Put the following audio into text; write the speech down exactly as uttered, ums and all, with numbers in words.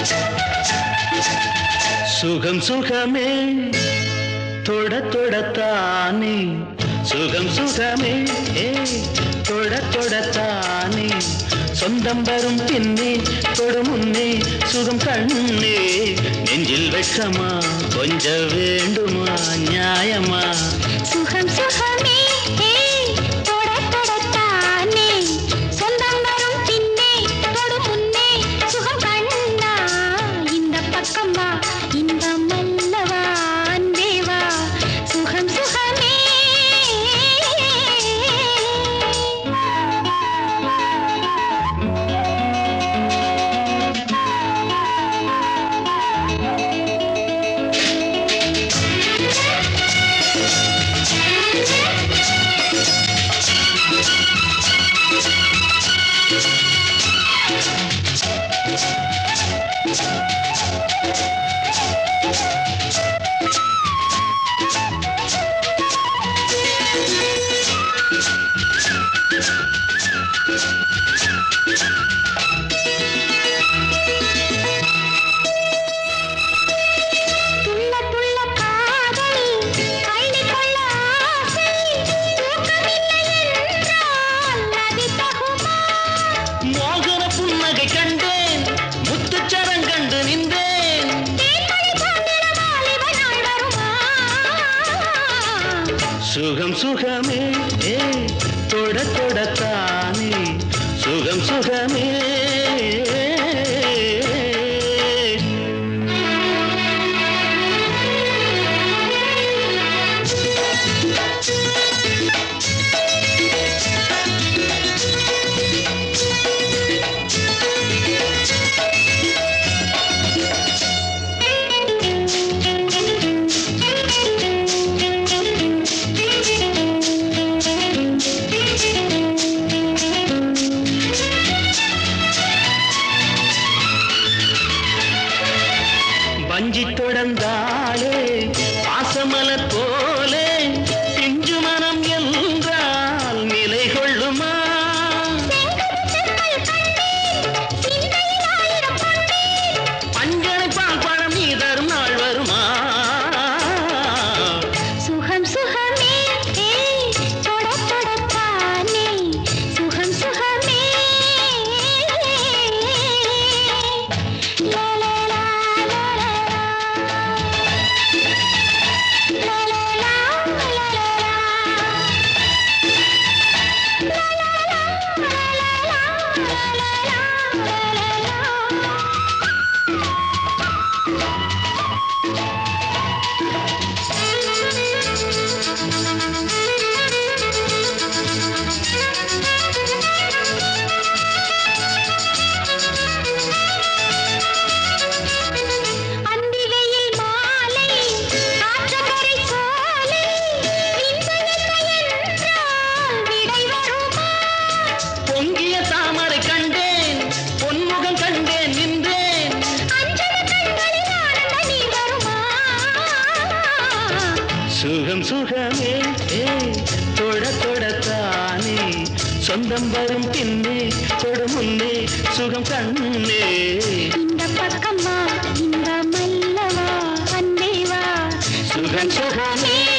சுகம் சுகமே தொட தொடத்தானே சுகம் சுகமே ஏ தொட தொடத்தானே சொந்தம் வரும் பின்னே தொடு முன்னே சுகம் கண்ணே நெஞ்சில் வெட்கமா கொஞ்ச வேண்டுமா நியாயமா சுகம் சுகமே தொட தொடத்தானே சொந்தம் வரும் பின்னே தொடு முன்னே சுகம் கண்ணா இந்த பக்கமா இன்பம் அல்லவா அன்பேவா சுகம் சுகமே சுகம் சுகமே ஏ தொட தொடத்தானே சுகம் சுகமே வஞ்சி தொடர்ந்தாளே பாசமலர் போலே பிஞ்சு மனம் என்றால் நிலை கொள்ளுமா பஞ்சனை பால் பழம் நீ தரும் நாள் வருமா சுகம் சுகமே தொட தொடத்தானே சுகம் சுகமே பொங்கிய தாமரை கண்டேன் பொன்முகம் கண்டேன் நின்றேன் சுகம் சுகமே ஏ தொட தொடத்தானே சொந்தம் வரும் பின்னே தொடு முன்னே சுகம் கண்ணே இந்த பக்கமா இந்த மல்லவா அன்பேவா சுகம் சுகமே